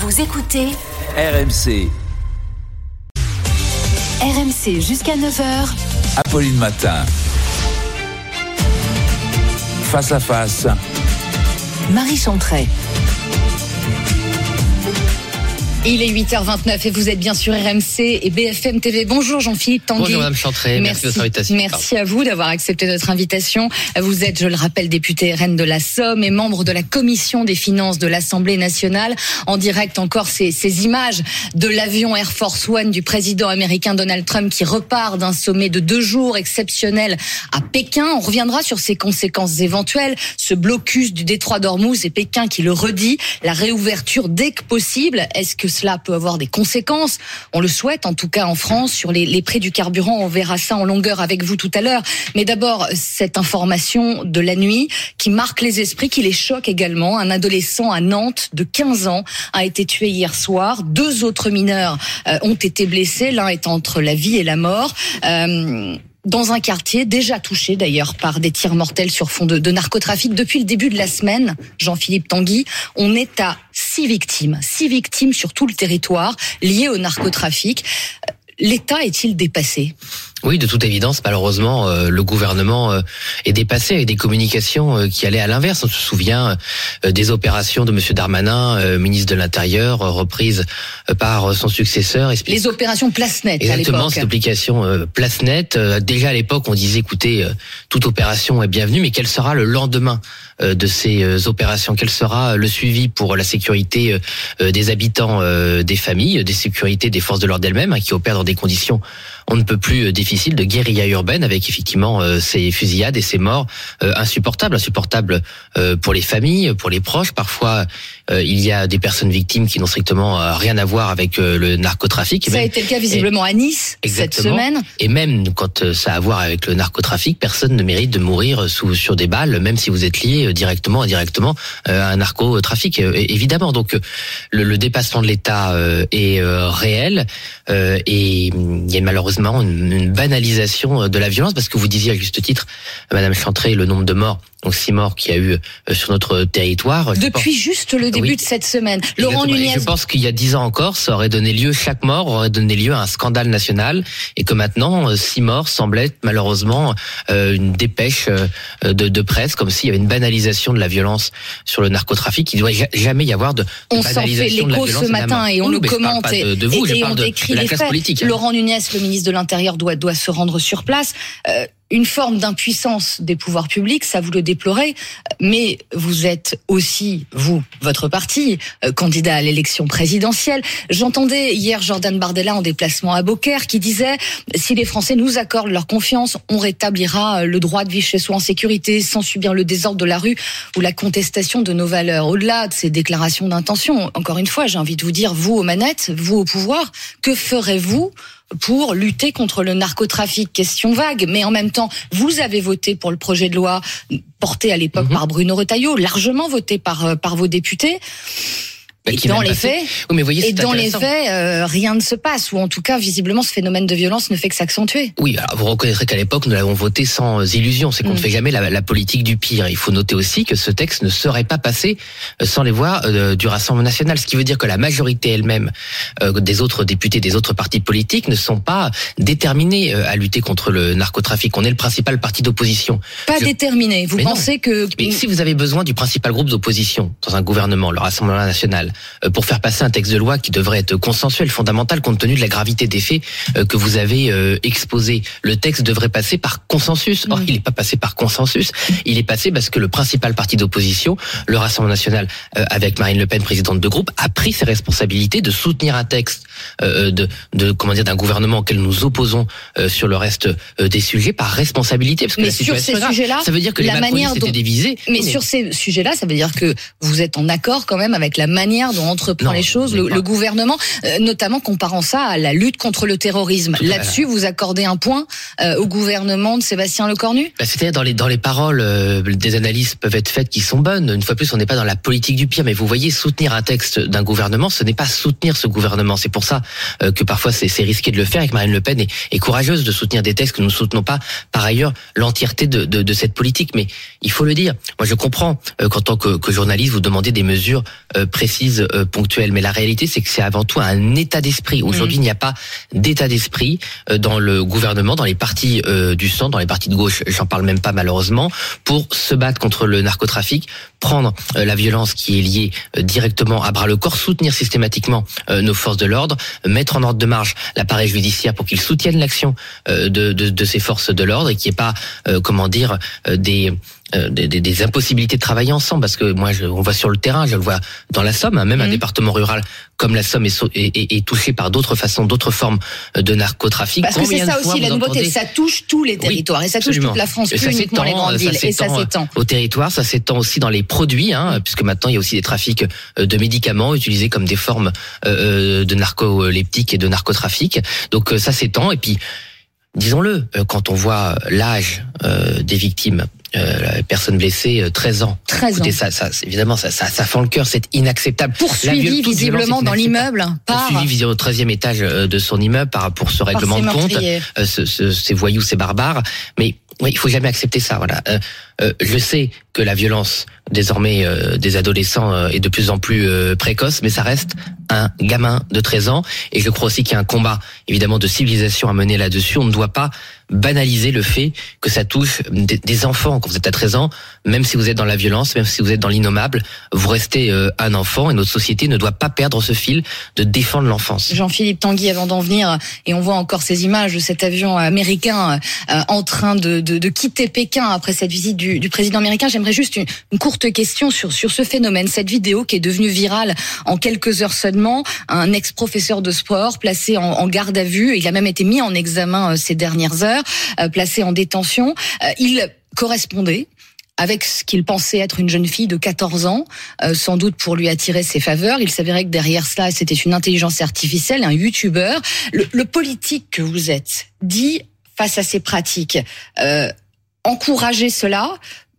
Vous écoutez RMC. RMC jusqu'à 9h. Apolline Matin. Face à face. Marie Chantrey. Il est 8h29 et vous êtes bien sur RMC et BFM TV. Bonjour Jean-Philippe Tanguy. Bonjour Madame Chantrey, merci de votre invitation. Merci à vous d'avoir accepté notre invitation. Vous êtes, je le rappelle, député RN de la Somme et membre de la commission des finances de l'Assemblée nationale. En direct encore ces images de l'avion Air Force One du président américain Donald Trump qui repart d'un sommet de 2 jours exceptionnel à Pékin. On reviendra sur ses conséquences éventuelles, ce blocus du détroit d'Ormuz et Pékin qui le redit, la réouverture dès que possible. Est-ce que cela peut avoir des conséquences? On le souhaite, en tout cas en France, sur les prix du carburant. On verra ça en longueur avec vous tout à l'heure. Mais d'abord, cette information de la nuit qui marque les esprits, qui les choque également. Un adolescent à Nantes de 15 ans a été tué hier soir. 2 autres mineurs ont été blessés. L'un est entre la vie et la mort. Dans un quartier déjà touché d'ailleurs par des tirs mortels sur fond de narcotrafic. Depuis le début de la semaine, Jean-Philippe Tanguy, on est à 6 victimes sur tout le territoire liées au narcotrafic. L'État est-il dépassé ? Oui, de toute évidence, malheureusement, le gouvernement est dépassé avec des communications qui allaient à l'inverse. On se souvient des opérations de Monsieur Darmanin, ministre de l'Intérieur, reprises par son successeur. Les opérations Place Net, à l'époque. Exactement, cette application Place Net. Déjà à l'époque, on disait, écoutez, toute opération est bienvenue, mais quel sera le lendemain de ces opérations? Quel sera le suivi pour la sécurité des habitants, des familles, des sécurités des forces de l'ordre elles-mêmes, qui opèrent dans des conditions on ne peut plus difficile de guérilla urbaine avec effectivement ces fusillades et ces morts insupportables pour les familles, pour les proches. Parfois, il y a des personnes victimes qui n'ont strictement rien à voir avec le narcotrafic. Ça a été le cas visiblement à Nice cette semaine. Et même quand ça a à voir avec le narcotrafic, personne ne mérite de mourir sur des balles, même si vous êtes lié directement ou indirectement à un narcotrafic, évidemment. Donc le dépassement de l'État est réel et il y a malheureusement une banalisation de la violence, parce que vous disiez à juste titre, Madame Chantrey, le nombre de morts, donc 6 morts qu'il y a eu sur notre territoire. Depuis juste le début de cette semaine. Laurent Nunez. Je pense qu'il y a 10 ans encore, ça aurait donné lieu, chaque mort aurait donné lieu à un scandale national, et que maintenant, 6 morts semble être malheureusement une dépêche de presse, comme s'il y avait une banalisation de la violence sur le narcotrafic. Il ne doit jamais y avoir de banalisation de la violence. On s'en fait l'écho ce matin et on le commente et on décrit de la les classe faits. politique. Laurent Nunez, le ministre de l'Intérieur, doit se rendre sur place. Une forme d'impuissance des pouvoirs publics, ça vous le déplorez, mais vous êtes aussi, votre parti, candidat à l'élection présidentielle. J'entendais hier Jordan Bardella en déplacement à Beaucaire qui disait « Si les Français nous accordent leur confiance, on rétablira le droit de vivre chez soi en sécurité, sans subir le désordre de la rue ou la contestation de nos valeurs. » Au-delà de ces déclarations d'intention, encore une fois, j'ai envie de vous dire, vous aux manettes, vous au pouvoir, que ferez-vous pour lutter contre le narcotrafic? Question vague, mais en même temps, vous avez voté pour le projet de loi porté à l'époque par Bruno Retailleau, largement voté par vos députés. Et dans les faits, rien ne se passe, ou en tout cas, visiblement, ce phénomène de violence ne fait que s'accentuer. Oui, alors vous reconnaîtrez qu'à l'époque, nous l'avons voté sans illusion. C'est qu'on ne fait jamais la politique du pire. Il faut noter aussi que ce texte ne serait pas passé sans les voix du Rassemblement national. Ce qui veut dire que la majorité elle-même des autres députés, des autres partis politiques ne sont pas déterminés à lutter contre le narcotrafic. On est le principal parti d'opposition. Déterminés. Vous pensez que... Mais si vous avez besoin du principal groupe d'opposition dans un gouvernement, le Rassemblement national, pour faire passer un texte de loi qui devrait être consensuel, fondamental, compte tenu de la gravité des faits que vous avez exposés. Le texte devrait passer par consensus. Or, il n'est pas passé par consensus. Il est passé parce que le principal parti d'opposition, le Rassemblement national, avec Marine Le Pen, présidente de groupe, a pris ses responsabilités de soutenir un texte d'un gouvernement auquel nous opposons sur le reste des sujets par responsabilité. Parce que mais sur ces sujets-là, ça veut dire que les macronistes étaient divisés. Mais sur ces sujets-là, ça veut dire que vous êtes en accord quand même avec la manière dont entreprend les choses le gouvernement, notamment comparant ça à la lutte contre le terrorisme. Là-dessus, vous accordez un point au gouvernement de Sébastien Lecornu ? C'est-à-dire dans les paroles, des analyses peuvent être faites qui sont bonnes. Une fois plus, on n'est pas dans la politique du pire, mais vous voyez, soutenir un texte d'un gouvernement, ce n'est pas soutenir ce gouvernement. C'est pour ça que parfois c'est risqué de le faire et que Marine Le Pen est courageuse de soutenir des textes que nous ne soutenons pas. Par ailleurs, l'entièreté de cette politique. Mais il faut le dire. Moi, je comprends qu'en tant que journaliste, vous demandez des mesures précises crises ponctuelles, mais la réalité, c'est que c'est avant tout un état d'esprit. Aujourd'hui, il n'y a pas d'état d'esprit dans le gouvernement, dans les partis du centre, dans les partis de gauche, j'en parle même pas malheureusement, pour se battre contre le narcotrafic, prendre la violence qui est liée directement à bras le corps, soutenir systématiquement nos forces de l'ordre, mettre en ordre de marche l'appareil judiciaire pour qu'il soutienne l'action de ces forces de l'ordre et qu'il n'y ait pas, des impossibilités de travailler ensemble, parce que moi on voit sur le terrain, je le vois dans la Somme, même un département rural comme la Somme est touché par d'autres formes de narcotrafic. Parce que c'est ça aussi la nouveauté, ça touche tous les territoires et ça touche toute la France, plus uniquement les grandes villes, et ça s'étend au territoire, ça s'étend aussi dans les produits, puisque maintenant il y a aussi des trafics de médicaments utilisés comme des formes de narcoleptiques et de narcotrafic. Donc ça s'étend, et puis disons-le, quand on voit l'âge des victimes, la personne blessée, 13 ans. 13 Écoutez, ans. ça évidemment, ça fend le cœur, c'est inacceptable. Poursuivi visiblement dans l'immeuble poursuivi au 13e étage de son immeuble pour ce règlement de compte, ces voyous, ces barbares. Mais oui, il faut jamais accepter ça. Voilà. Je sais que la violence désormais des adolescents est de plus en plus précoce, mais ça reste un gamin de 13 ans, et je crois aussi qu'il y a un combat évidemment de civilisation à mener là-dessus. On ne doit pas banaliser le fait que ça touche des enfants. Quand vous êtes à 13 ans, même si vous êtes dans la violence, même si vous êtes dans l'innommable, vous restez un enfant, et notre société ne doit pas perdre ce fil de défendre l'enfance. Jean-Philippe Tanguy, avant d'en venir, et on voit encore ces images de cet avion américain en train de quitter Pékin après cette visite du président américain, j'aimerais juste une courte question sur ce phénomène, cette vidéo qui est devenue virale en quelques heures seulement. Un ex-professeur de sport placé en garde à vue, il a même été mis en examen ces dernières heures, placé en détention. Il correspondait avec ce qu'il pensait être une jeune fille de 14 ans, sans doute pour lui attirer ses faveurs. Il s'avérait que derrière cela, c'était une intelligence artificielle, un youtubeur. Le politique que vous êtes dit face à ces pratiques, encourager cela,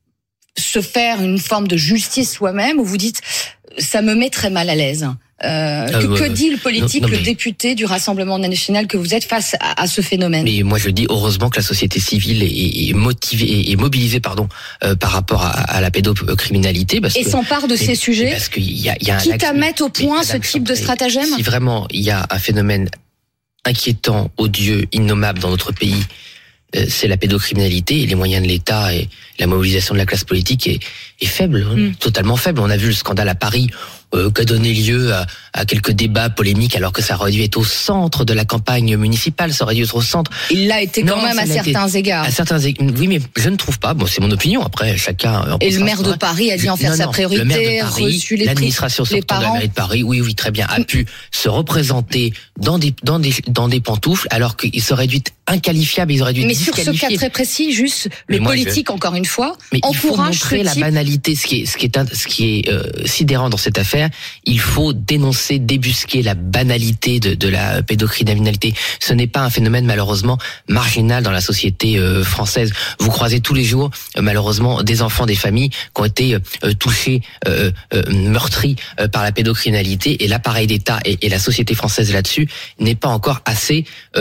se faire une forme de justice soi-même, ou vous dites ça me met très mal à l'aise? Que dit le politique, le député du Rassemblement national que vous êtes face à ce phénomène? Mais moi je dis heureusement que la société civile est motivée et mobilisée par rapport à la pédocriminalité, et s'empare de ces sujets, parce qu'il y a quitte à mettre au point ce type de stratagème. Si vraiment il y a un phénomène inquiétant, odieux, innommable dans notre pays, c'est la pédocriminalité, et les moyens de l'État et la mobilisation de la classe politique est faible, totalement faible. On a vu le scandale à Paris qui a donné lieu à quelques débats polémiques, alors que ça aurait dû être au centre de la campagne municipale, ça aurait dû être au centre. Il l'a été quand même à certains égards. À certains égards, oui, mais je ne trouve pas. Bon, c'est mon opinion. Après, chacun. Et le maire de Paris a dit en faire sa priorité. Le maire de Paris, l'administration sortante de la mairie de Paris, oui, très bien, a pu se représenter dans des pantoufles, alors qu'ils auraient dû être inqualifiables, ils auraient dû être disqualifiés. Mais sur ce cas très précis, juste le politique, encore une fois, encourage il faut montrer la banalité. Ce qui est sidérant dans cette affaire, il faut dénoncer, débusquer la banalité de la pédocriminalité. Ce n'est pas un phénomène malheureusement marginal dans la société française. Vous croisez tous les jours malheureusement des enfants, des familles qui ont été touchés, meurtris par la pédocriminalité, et l'appareil d'État et la société française là-dessus n'est pas encore assez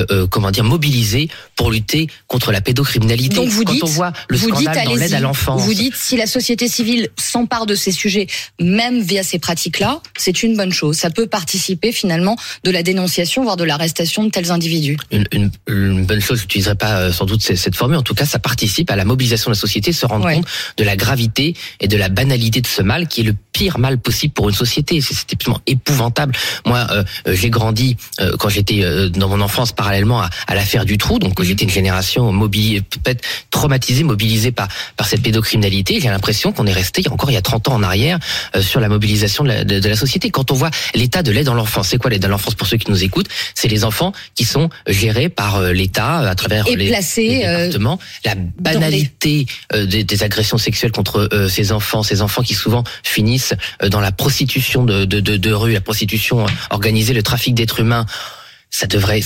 mobilisé pour lutter contre la pédocriminalité. Donc quand on voit le scandale dans l'aide à l'enfance, vous dites si la société civile s'empare de ces sujets, même via ces pratiques-là, c'est une bonne chose. Ça peut participer finalement de la dénonciation, voire de l'arrestation de tels individus. Une bonne chose, j'utiliserai pas sans doute cette formule. En tout cas, ça participe à la mobilisation de la société, se rendre compte de la gravité et de la banalité de ce mal, qui est le pire mal possible pour une société. C'est absolument épouvantable. Moi, j'ai grandi quand j'étais dans mon enfance parallèlement à l'affaire du Trou, donc j'étais une génération peut-être traumatisée, mobilisée par cette pédocriminalité. J'ai l'impression qu'on est resté il y a 30 ans en arrière sur la mobilisation de la société. Quand on voit l'état de l'aide à l'enfance, c'est quoi l'aide à l'enfance pour ceux qui nous écoutent? C'est les enfants qui sont gérés par l'État à travers les départements. La banalité des agressions sexuelles contre ces enfants qui souvent finissent dans la prostitution de rue, la prostitution organisée, le trafic d'êtres humains. ça devrait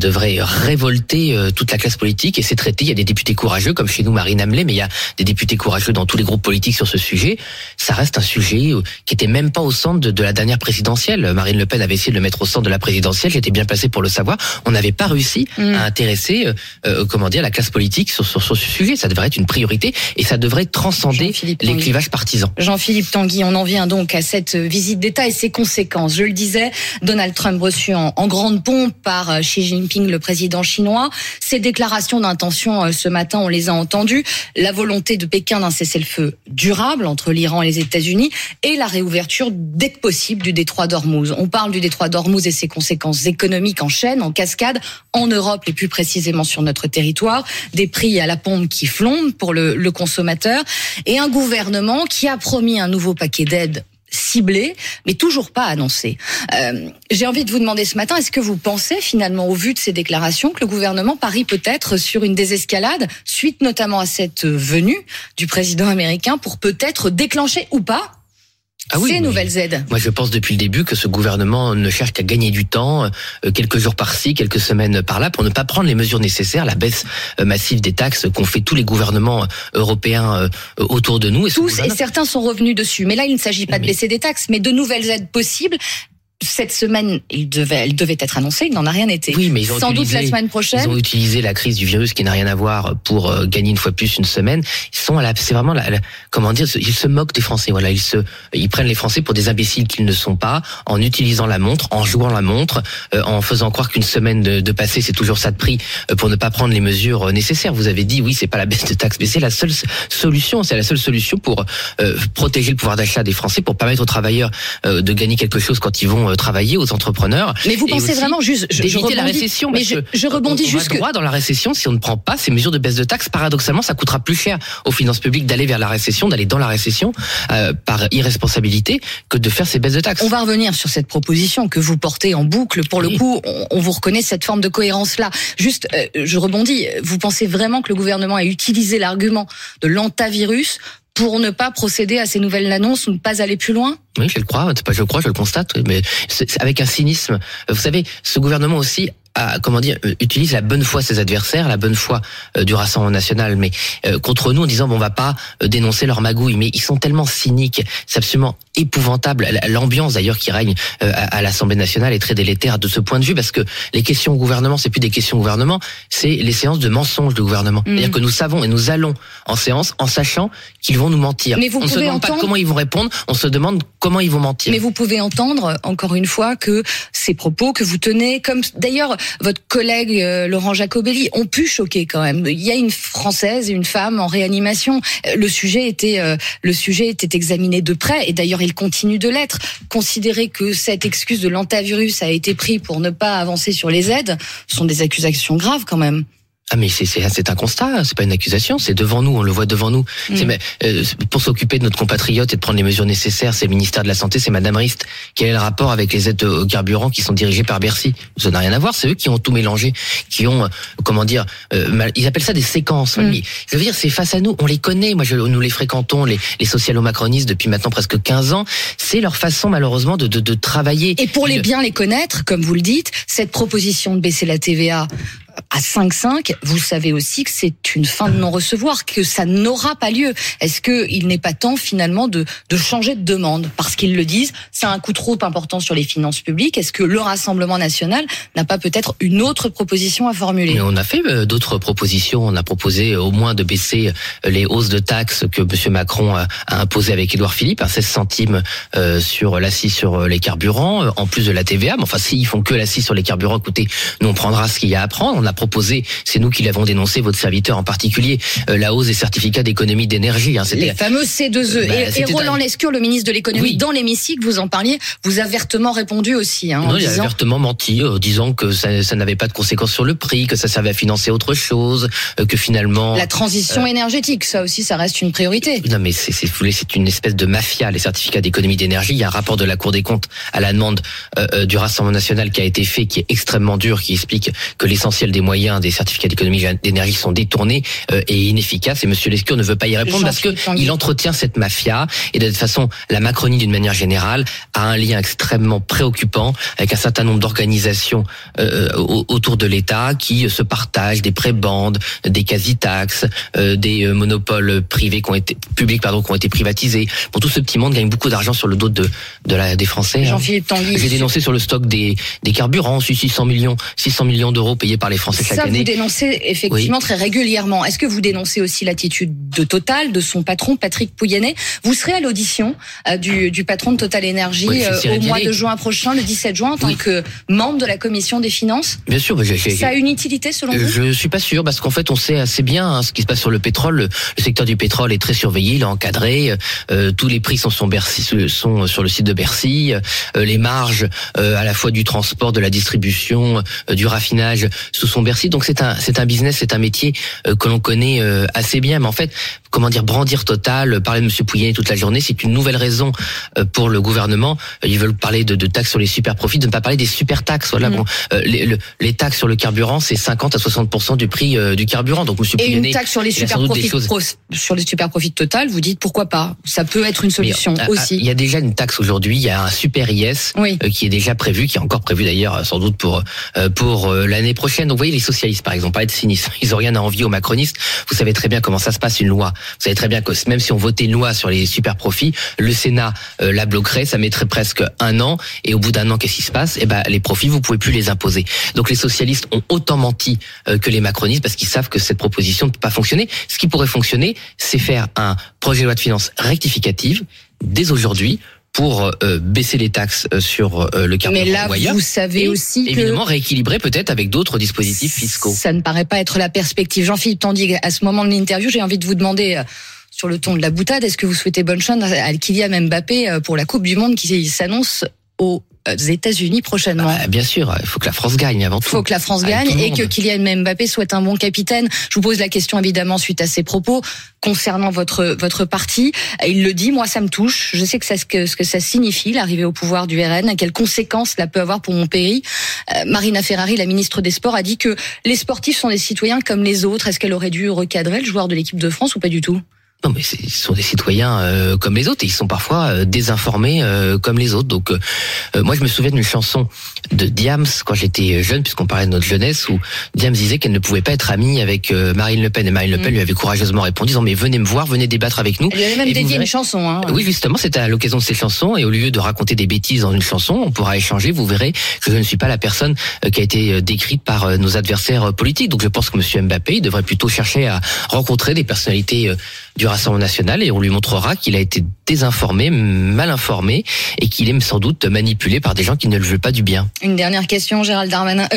révolter toute la classe politique et c'est traité. Il y a des députés courageux comme chez nous Marine Hamelin, mais il y a des députés courageux dans tous les groupes politiques sur ce sujet. Ça reste un sujet qui était même pas au centre de la dernière présidentielle. Marine Le Pen avait essayé de le mettre au centre de la présidentielle. J'étais bien placé pour le savoir. On n'avait pas réussi à intéresser la classe politique sur ce sujet. Ça devrait être une priorité et ça devrait transcender les clivages partisans. Jean-Philippe Tanguy, on en vient donc à cette visite d'État et ses conséquences. Je le disais, Donald Trump reçu en grande pompe par Xi Jinping, le président chinois. Ces déclarations d'intention ce matin, on les a entendues. La volonté de Pékin d'un cessez-le-feu durable entre l'Iran et les États-Unis et la réouverture dès que possible du détroit d'Ormuz. On parle du détroit d'Ormuz et ses conséquences économiques en chaîne, en cascade, en Europe et plus précisément sur notre territoire. Des prix à la pompe qui flambent pour le consommateur et un gouvernement qui a promis un nouveau paquet d'aides ciblé, mais toujours pas annoncé. J'ai envie de vous demander ce matin, est-ce que vous pensez finalement, au vu de ces déclarations, que le gouvernement parie peut-être sur une désescalade, suite notamment à cette venue du président américain, pour peut-être déclencher ou pas ces nouvelles aides? Moi, je pense depuis le début que ce gouvernement ne cherche qu'à gagner du temps, quelques jours par-ci, quelques semaines par-là, pour ne pas prendre les mesures nécessaires, la baisse massive des taxes qu'ont fait tous les gouvernements européens autour de nous. Et certains sont revenus dessus. Mais là, il ne s'agit pas de baisser des taxes, mais de nouvelles aides possibles. Cette semaine, elle devait être annoncée, il n'en a rien été. Oui, mais sans doute la semaine prochaine. Ils ont utilisé la crise du virus qui n'a rien à voir pour gagner une fois plus une semaine. C'est vraiment comment dire, ils se moquent des Français. Voilà, ils prennent les Français pour des imbéciles qu'ils ne sont pas, en utilisant la montre, en jouant la montre, en faisant croire qu'une semaine de passé, c'est toujours ça de prix pour ne pas prendre les mesures nécessaires. Vous avez dit, oui, c'est pas la baisse de taxes, mais c'est la seule solution. C'est la seule solution pour protéger le pouvoir d'achat des Français, pour permettre aux travailleurs de gagner quelque chose quand ils vont travailler, aux entrepreneurs. Mais vous pensez vraiment juste d'éviter la récession? Mais je rebondis juste que dans la récession, si on ne prend pas ces mesures de baisse de taxes, paradoxalement, ça coûtera plus cher aux finances publiques d'aller vers la récession, d'aller dans la récession par irresponsabilité, que de faire ces baisses de taxes. On va revenir sur cette proposition que vous portez en boucle. Pour le coup, on vous reconnaît cette forme de cohérence-là. Juste, je rebondis. Vous pensez vraiment que le gouvernement a utilisé l'argument de l'antavirus pour ne pas procéder à ces nouvelles annonces ou ne pas aller plus loin? Oui, je le crois. C'est pas je le crois, je le constate. Mais c'est avec un cynisme. Vous savez, ce gouvernement aussi utilise la bonne foi de ses adversaires, la bonne foi du Rassemblement national, mais contre nous en disant on va pas dénoncer leur magouille. Mais ils sont tellement cyniques, c'est absolument épouvantable. L'ambiance d'ailleurs qui règne à l'Assemblée nationale est très délétère de ce point de vue, parce que les questions au gouvernement, c'est plus des questions au gouvernement, c'est les séances de mensonges du gouvernement. C'est-à-dire que nous savons et nous allons en séance en sachant qu'ils vont nous mentir. Mais on ne se demande pas comment ils vont répondre, on se demande comment ils vont mentir. Mais vous pouvez entendre, encore une fois, que ces propos que vous tenez, comme d'ailleurs votre collègue Laurent Jacobelli, ont pu choquer quand même. Il y a une Française et une femme en réanimation. Le sujet était examiné de près, et d'ailleurs il continue de l'être. Considérer que cette excuse de l'antavirus a été prise pour ne pas avancer sur les aides, ce sont des accusations graves quand même. Ah mais c'est un constat, c'est pas une accusation, c'est devant nous, on le voit devant nous. Pour s'occuper de notre compatriote et de prendre les mesures nécessaires, c'est le ministère de la Santé, c'est Madame Rist. Quel est le rapport avec les aides au carburant qui sont dirigées par Bercy? Ça n'a rien à voir, c'est eux qui ont tout mélangé, qui ont, ils appellent ça des séquences. Mais, je veux dire, c'est face à nous, on les connaît, nous les fréquentons, les socialo-macronistes depuis maintenant presque 15 ans, c'est leur façon malheureusement de travailler. Et pour bien les connaître, comme vous le dites, cette proposition de baisser la TVA à 5,5, vous savez aussi que c'est une fin de non-recevoir, que ça n'aura pas lieu. Est-ce qu'il n'est pas temps finalement de changer de demande? Parce qu'ils le disent, c'est un coût trop important sur les finances publiques. Est-ce que le Rassemblement national n'a pas peut-être une autre proposition à formuler? Mais on a fait d'autres propositions. On a proposé au moins de baisser les hausses de taxes que M. Macron a imposées avec Édouard Philippe, 16 centimes sur l'accise sur les carburants, en plus de la TVA. Mais enfin, s'ils font que l'accise sur les carburants, écoutez, nous on prendra ce qu'il y a à prendre. On a proposé, c'est nous qui l'avons dénoncé, votre serviteur en particulier, la hausse des certificats d'économie d'énergie. Les fameux C2E. Et Roland Lescure, le ministre de l'économie, dans l'hémicycle, vous en parliez, vous a vertement répondu aussi. Non, il a vertement menti, disant que ça n'avait pas de conséquences sur le prix, que ça servait à financer autre chose, que finalement... La transition énergétique, ça aussi, ça reste une priorité. Non, mais c'est une espèce de mafia, les certificats d'économie d'énergie. Il y a un rapport de la Cour des comptes à la demande du Rassemblement national qui a été fait, qui est extrêmement dur, qui explique que l'essentiel des des moyens des certificats d'économie d'énergie sont détournés et inefficaces. Et Monsieur Lescure ne veut pas y répondre parce que il entretient cette mafia. Et de toute façon, la Macronie, d'une manière générale, a un lien extrêmement préoccupant avec un certain nombre d'organisations autour de l'État qui se partagent des prébendes, des quasi-taxes, des monopoles privés publics qui ont été privatisés. Bon, tout ce petit monde gagne beaucoup d'argent sur le dos des Français. Jean-Philippe Tanguy. J'ai dénoncé sur le stock des carburants, 600 millions d'euros payés par les Français chaque année. Ça, vous dénoncez effectivement très régulièrement. Est-ce que vous dénoncez aussi l'attitude de Total, de son patron, Patrick Pouyanné? Vous serez à l'audition du patron de Total Énergie au mois de juin prochain, le 17 juin, en tant que membre de la commission des finances. Bien sûr. Ça a une utilité selon vous? Je suis pas sûr, parce qu'en fait, on sait assez bien ce qui se passe sur le pétrole. Le secteur du pétrole est très surveillé, il est encadré. Tous les prix sont sur le site de Bercy. Les marges, à la fois du transport, de la distribution, du raffinage, sous Bercy. Donc c'est un business, c'est un métier que l'on connaît assez bien. Mais en fait, brandir Total, parler de M. Pouyanné toute la journée, c'est une nouvelle raison pour le gouvernement. Ils veulent parler de taxes sur les super profits, de ne pas parler des super taxes. Voilà. Bon, les taxes sur le carburant, c'est 50 à 60% du prix du carburant. Donc M. Pouyanné, et une taxe sur les super profits de Total, vous dites pourquoi pas? Ça peut être une solution aussi. Il y a déjà une taxe aujourd'hui, il y a un super IS qui est déjà prévu, qui est encore prévu d'ailleurs sans doute pour l'année prochaine. Donc vous voyez, les socialistes par exemple, pas être sinistres, ils ont rien à envier aux macronistes. Vous savez très bien comment ça se passe, une loi. Vous savez très bien que même si on votait une loi sur les super profits, le Sénat la bloquerait, ça mettrait presque un an, et au bout d'un an, qu'est-ce qui se passe? Les profits, vous pouvez plus les imposer. Donc les socialistes ont autant menti que les macronistes, parce qu'ils savent que cette proposition ne peut pas fonctionner. Ce qui pourrait fonctionner, c'est faire un projet de loi de finances rectificative dès aujourd'hui, pour baisser les taxes sur le carburant. Mais là, vous savez aussi que... évidemment, rééquilibrer peut-être avec d'autres dispositifs fiscaux. Ça ne paraît pas être la perspective. Jean-Philippe Tanguy, à ce moment de l'interview, j'ai envie de vous demander, sur le ton de la boutade, est-ce que vous souhaitez bonne chance à Kylian Mbappé pour la Coupe du Monde qui s'annonce aux États-Unis prochainement? Bien sûr, il faut que la France gagne avant tout. Il faut que la France gagne et que Kylian Mbappé soit un bon capitaine. Je vous pose la question évidemment suite à ses propos concernant votre parti. Il le dit, moi ça me touche. Je sais que ce que ça signifie l'arrivée au pouvoir du RN, quelles conséquences cela peut avoir pour mon pays. Marina Ferrari, la ministre des Sports, a dit que les sportifs sont des citoyens comme les autres. Est-ce qu'elle aurait dû recadrer le joueur de l'équipe de France ou pas du tout? Non, mais ils sont des citoyens comme les autres, et ils sont parfois désinformés comme les autres. Donc moi je me souviens d'une chanson de Diams quand j'étais jeune, puisqu'on parlait de notre jeunesse, où Diams disait qu'elle ne pouvait pas être amie avec Marine Le Pen, et Marine Le Pen lui avait courageusement répondu disant mais venez me voir, venez débattre avec nous. Elle lui avait même dédié une chanson. Oui, justement, c'était à l'occasion de ces chansons, et au lieu de raconter des bêtises dans une chanson, on pourra échanger. Vous verrez que je ne suis pas la personne qui a été décrite par nos adversaires politiques. Donc je pense que Monsieur Mbappé, il devrait plutôt chercher à rencontrer des personnalités du Rassemblement national, et on lui montrera qu'il a été désinformé, mal informé, et qu'il est sans doute manipulé par des gens qui ne le veulent pas du bien. Une dernière question, Gérald Darmanin,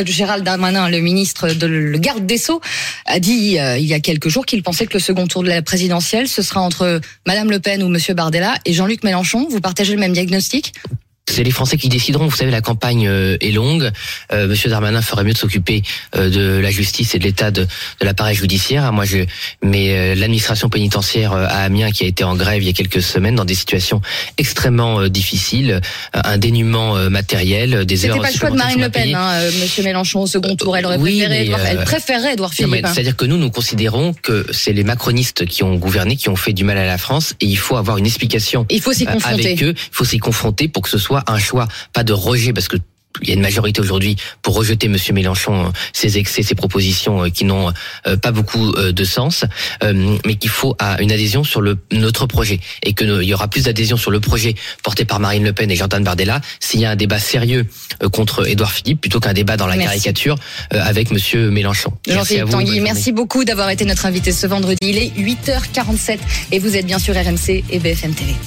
le ministre le garde des Sceaux, a dit il y a quelques jours qu'il pensait que le second tour de la présidentielle, ce sera entre Madame Le Pen ou Monsieur Bardella et Jean-Luc Mélenchon. Vous partagez le même diagnostic? C'est les Français qui décideront. Vous savez, la campagne est longue. Monsieur Darmanin ferait mieux de s'occuper de la justice et de l'état de l'appareil judiciaire. Mais l'administration pénitentiaire à Amiens, qui a été en grève il y a quelques semaines dans des situations extrêmement difficiles, un dénuement matériel, des heures. C'était pas le choix de Marine Le Pen, Monsieur Mélenchon au second tour. Elle aurait préféré Édouard Philippe. C'est-à-dire que nous considérons que c'est les macronistes qui ont gouverné, qui ont fait du mal à la France, et il faut avoir une explication. Il faut s'y confronter. Avec eux. Il faut s'y confronter pour que ce soit un choix, pas de rejet, parce que il y a une majorité aujourd'hui pour rejeter Monsieur Mélenchon, ses excès, ses propositions qui n'ont pas beaucoup de sens, mais qu'il faut une adhésion sur notre projet, et que il y aura plus d'adhésion sur le projet porté par Marine Le Pen et Jordan Bardella s'il y a un débat sérieux contre Édouard Philippe, plutôt qu'un débat dans la caricature avec Monsieur Mélenchon. Jean-Philippe Tanguy, merci beaucoup d'avoir été notre invité ce vendredi. Il est 8h47 et vous êtes bien sur RMC et BFM TV.